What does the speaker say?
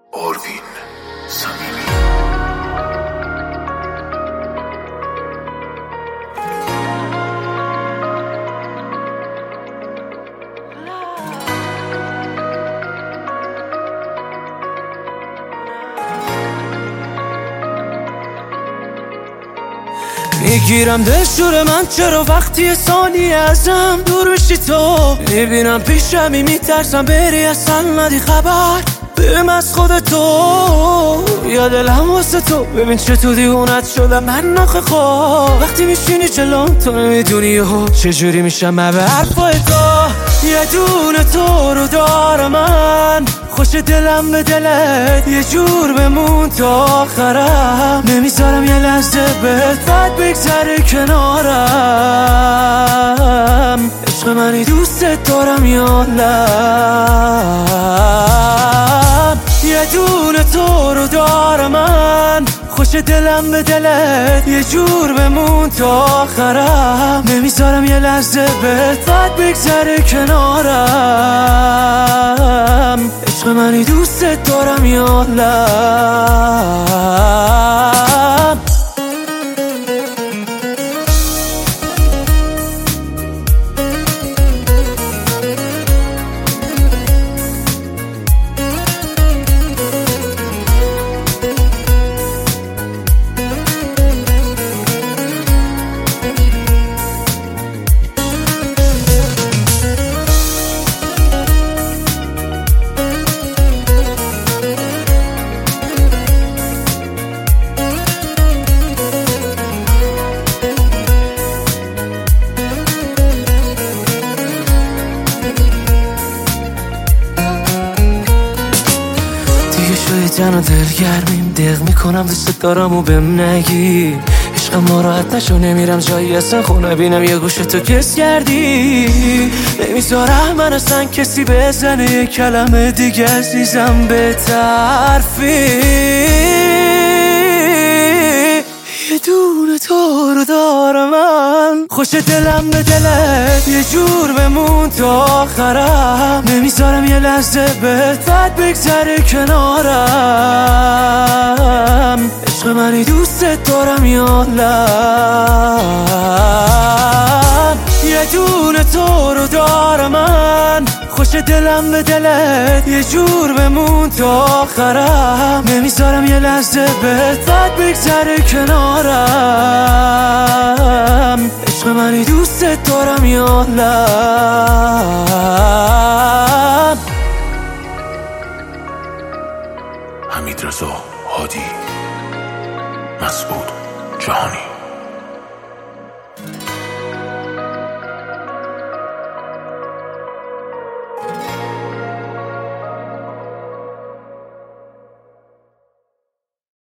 آروین صمیمی. میگیرم دلشور من چرا وقتی ثانیه ازم دور میشی تو، میبینم پیشمی میترسم بری اصلا ندی خبر بهم از خودتو، یا دلم واسه تو ببین چه تو دیوونت شدم من آخه خواه، وقتی میشینی جلوم تو نمیدونی چجوری میشم من به حرفای تو، یه دونه تو رو دارم من خوش دلم به دلت یه جور بمون تا آخرم، نمیذارم یه لحظه بهت بد بگذره کنارم، عشق منی دوستت دارم یالم، یه دونه تو رو دارم من خوش دلم به دلت یه جور بمون تا آخرم، نمیذارم یه لحظه بهت بد بگذره کنارم، عشق منی دوستت دارم یالم. تن و دلگرمیم دق میکنم دوست دارم و بهم نگی، عشقم ناراحت نشو نمیرم جایی اصلا خونه بینم یه گوشه تو کس کردی، نمیذارم من اصلا کسی بزنه یه کلمه دیگه عزیزم به طرفی، یه دونه تو رو دارم من خوش دلم به دلت یه جور بمون تا آخرم، نمیذارم یه لحظه بهت بد بگذره کنارم، عشق منی دوستت دارم یالم، یه دونه تو رو دارم من خوش دلم به دلت یه جور بمون تا آخرم، نمیذارم یه لحظه بهت بد بگذره کنارم، عشق منی دوستت دارم یالم. حمیدرضا هادی، مسعود جهانی.